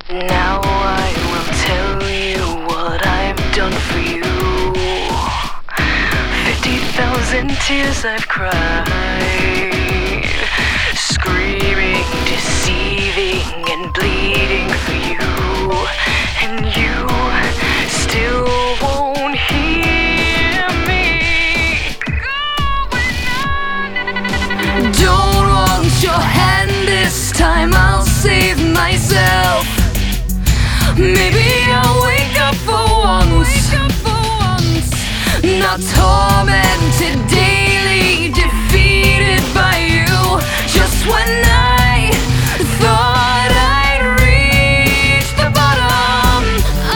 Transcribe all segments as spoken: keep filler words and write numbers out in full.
Now I will tell you what I've done for you. Fifty thousand tears I've cried, screaming, deceiving, and bleeding for you. And you still won't hear me. Don't want your hand this time, I'll save myself. Maybe I'll wake up for once, not tormented daily, defeated by you. Just when I thought I'd reached the bottom, I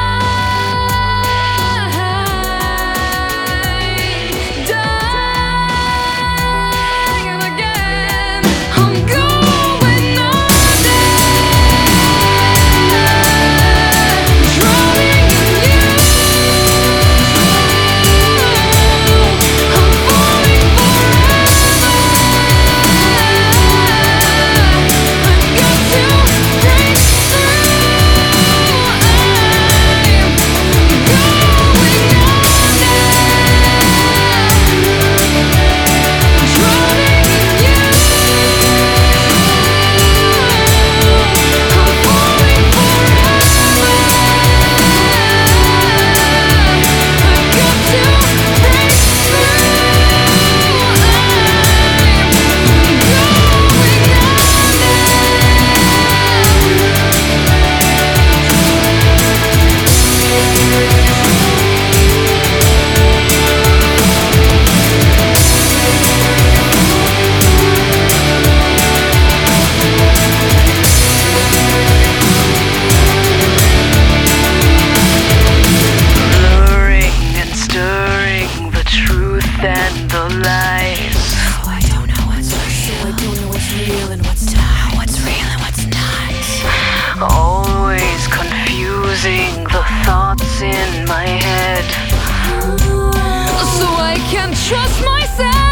died again. I'm going under, drowning in you. I'm falling forever. I've got to break through. And the lies. Oh, I don't know what's real. I don't know what's real and what's not. What's real and what's not. Always confusing the thoughts in my head. So I can't trust myself.